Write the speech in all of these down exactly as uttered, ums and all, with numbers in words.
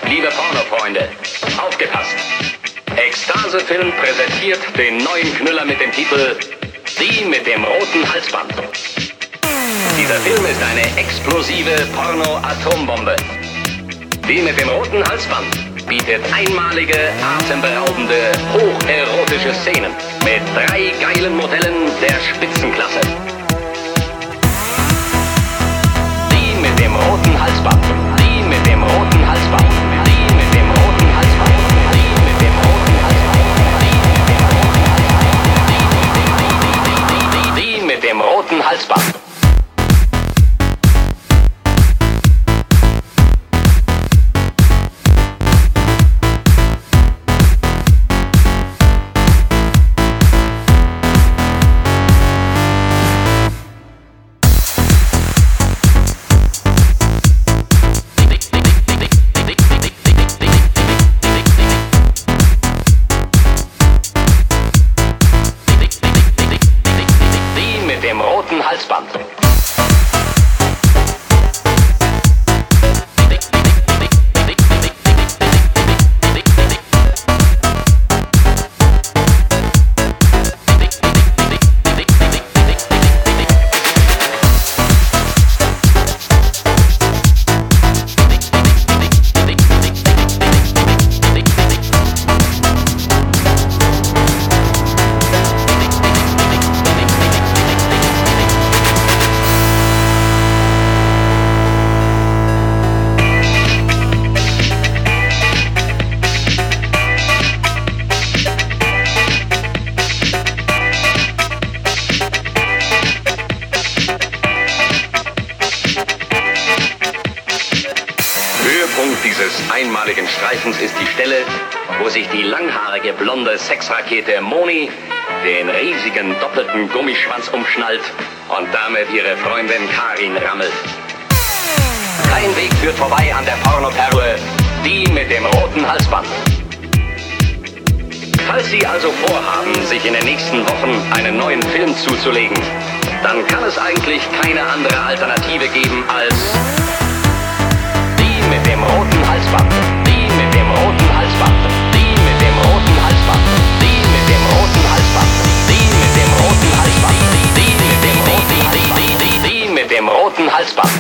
Liebe Pornofreunde, aufgepasst! Ekstase-Film präsentiert den neuen Knüller mit dem Titel Die mit dem roten Halsband. Dieser Film ist eine explosive Porno-Atombombe. Die mit dem roten Halsband bietet einmalige, atemberaubende, hocherotische Szenen mit drei geilen Modellen der Spitzenklasse. Die mit dem roten Halsband. Die mit dem roten Halsband. Die mit dem roten Halsband. Die mit dem roten Halsband. Die mit dem roten Halsband. Dem roten Halsband. Höhepunkt dieses einmaligen Streifens ist die Stelle, wo sich die langhaarige blonde Sexrakete Moni den riesigen doppelten Gummischwanz umschnallt und damit ihre Freundin Karin rammelt. Kein Weg führt vorbei an der Pornoperle, die mit dem roten Halsband. Falls Sie also vorhaben, sich in den nächsten Wochen einen neuen Film zuzulegen, dann kann es eigentlich keine andere Alternative geben als die mit dem roten Halsband. Die mit dem roten Halsband. Die mit dem roten Halsband. Die mit dem roten Halsband. Die mit dem roten Halsband. Die mit dem roten Halsband. Die mit dem roten Halsband.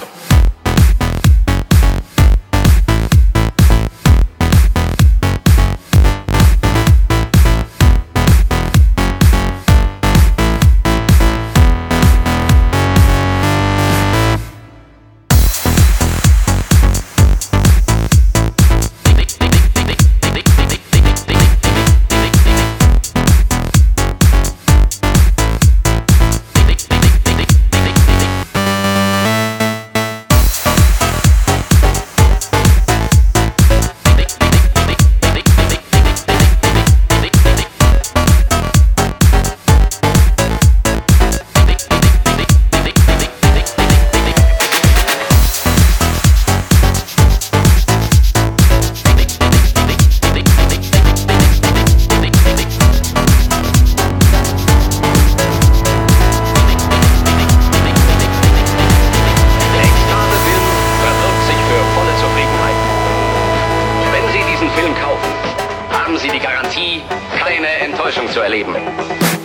Film kaufen, haben Sie die Garantie, keine Enttäuschung zu erleben.